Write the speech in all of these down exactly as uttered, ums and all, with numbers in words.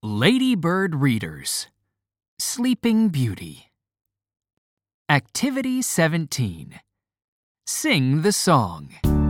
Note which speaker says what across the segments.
Speaker 1: Ladybird Readers, Sleeping Beauty. Activity seventeen. Sing the song.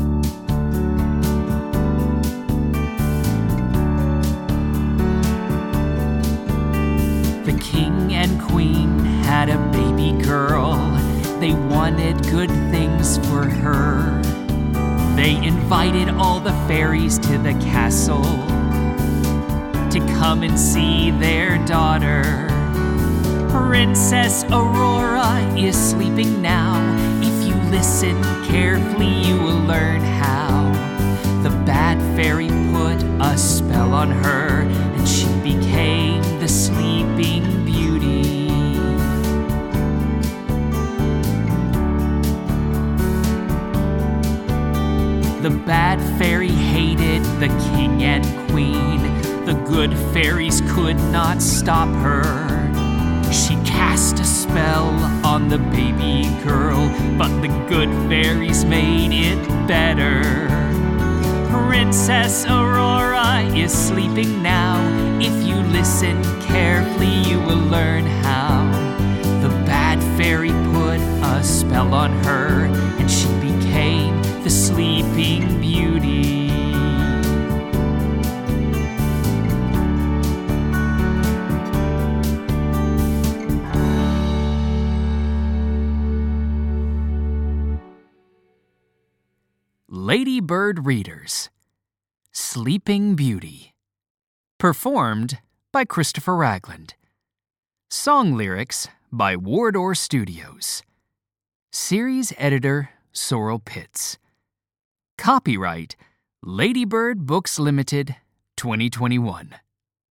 Speaker 1: The king and queen had a baby girl. They wanted good things for her. They invited all the fairies to the castle to come and see their daughter. Princess Aurora is sleeping now. If you listen carefully, you will learn how. The bad fairy put a spell on her, and she became the Sleeping Beauty. The bad fairy hated the king and queen. The good fairies could not stop her. She cast a spell on the baby girl, but the good fairies made it better. Princess Aurora is sleeping now. If you listen carefully, you will learn how. The bad fairy put a spell on her, and she became the Sleeping Beauty. Ladybird Readers, Sleeping Beauty. Performed by Christopher Ragland. Song lyrics by Wardour Studios. Series editor Sorrel Pitts. Copyright Ladybird Books Limited, twenty twenty-one.